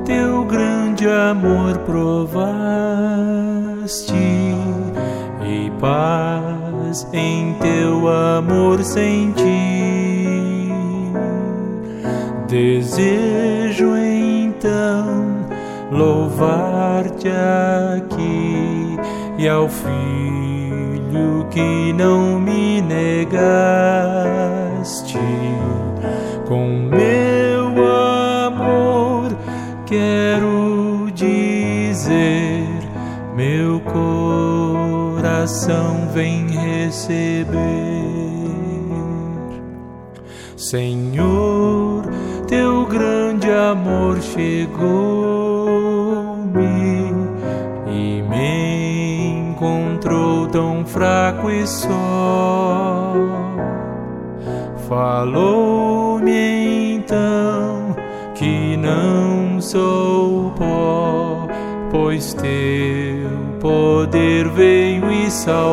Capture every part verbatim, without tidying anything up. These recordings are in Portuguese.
teu grande amor provaste, e paz em teu amor senti. Desejo então louvar-te aqui e ao Filho que não me negaste. Com meu amor quero dizer, meu coração vem receber. Senhor, teu grande amor chegou-me e me encontrou tão fraco e só. Falou-me então que não sou pó, pois teu poder veio e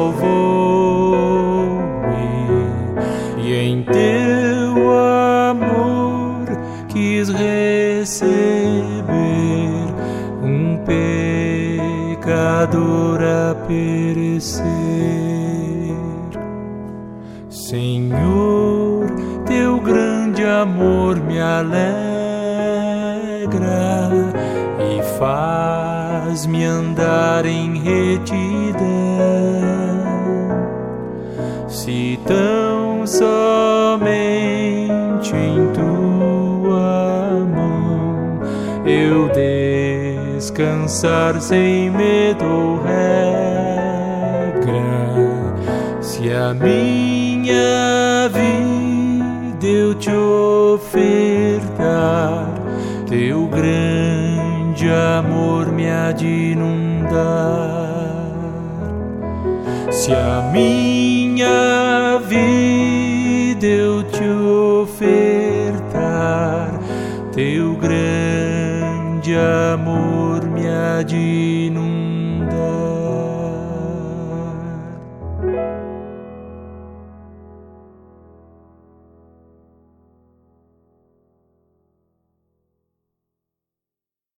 salvou-me, e em teu amor quis receber um pecador a perecer. Senhor, teu grande amor me alegra e faz-me andar em retidão. Se tão somente em tua mão eu descansar sem medo ou regra, se a minha vida eu te ofertar, teu grande amor me há de inundar. Se a minha vida eu te ofertar, teu grande amor me há de